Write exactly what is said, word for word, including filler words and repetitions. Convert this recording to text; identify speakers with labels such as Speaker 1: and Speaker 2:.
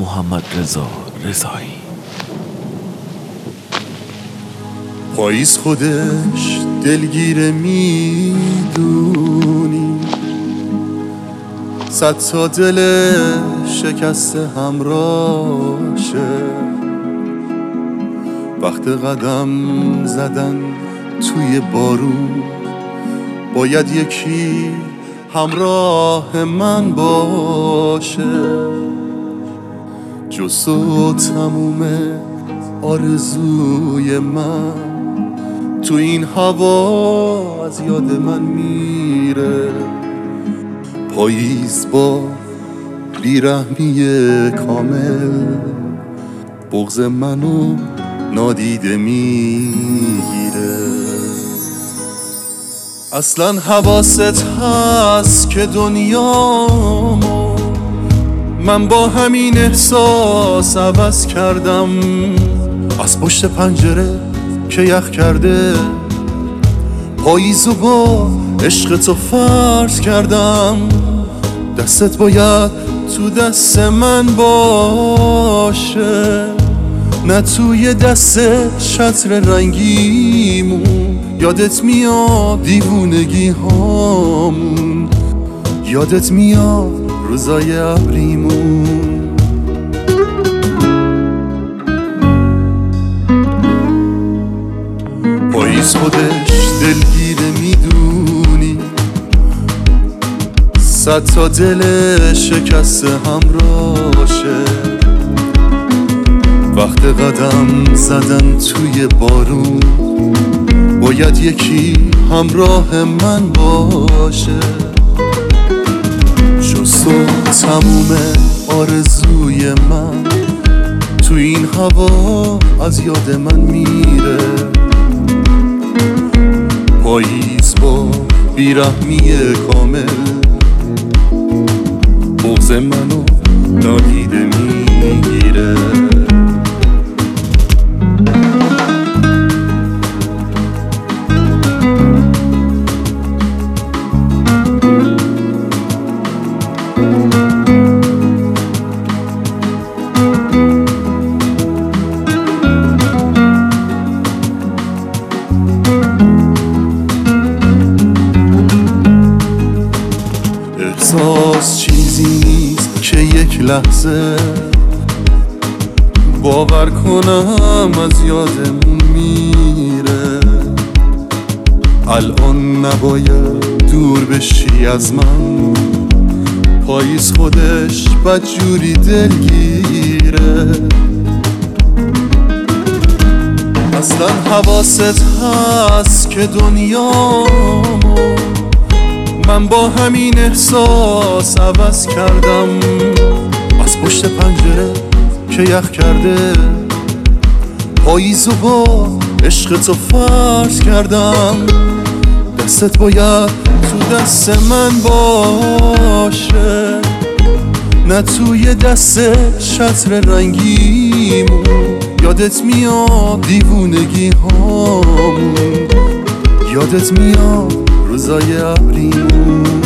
Speaker 1: محمدرضا رضایی.
Speaker 2: پاییز خودش دلگیره میدونی، صد تا دل شکسته همراشه. وقت قدم زدن توی بارون باید یکی همراه من باشه. جز تو تموم آرزوی من تو این هوا از یاد من میره. پاییز با بیرحمی کامل بغض منو نادیده میگیره. اصلا حواست هست که دنیامو من با همین احساس عوض کردم. از پشت پنجره که یخ کرده پاییزو با عشق تو فرض کردم. دستت باید تو دست من باشه، نه توی دست شطر رنگیمون. یادت میاد دیوونگی هامون، یادت میاد روزای ابریمون. پاییز خودش دلگیره میدونی، صد تا دل شکسته همراشه. وقت قدم زدن توی بارون باید یکی همراه من باشه. جز تو تموم آرزوی من تو این هوا از یاد من میره. پاییز با بیرحمی کامل بغض منو نادیده میگیره. احساس چیزی نیست که یک لحظه باور کنم از یادمون میره. الان نباید دور بشی از من، پاییز خودش بدجوری دلگیره. اصلا حواست هست که دنیامو من با همین احساس عوض کردم. از پشت پنجره که یخ کرده پاییزو با عشق تو فرض کردم. دستت باید تو دست من باشه، نه توی دست شطر رنگیمون. یادت میاد دیوونگی هامون، یادت میاد روزای ابریمون.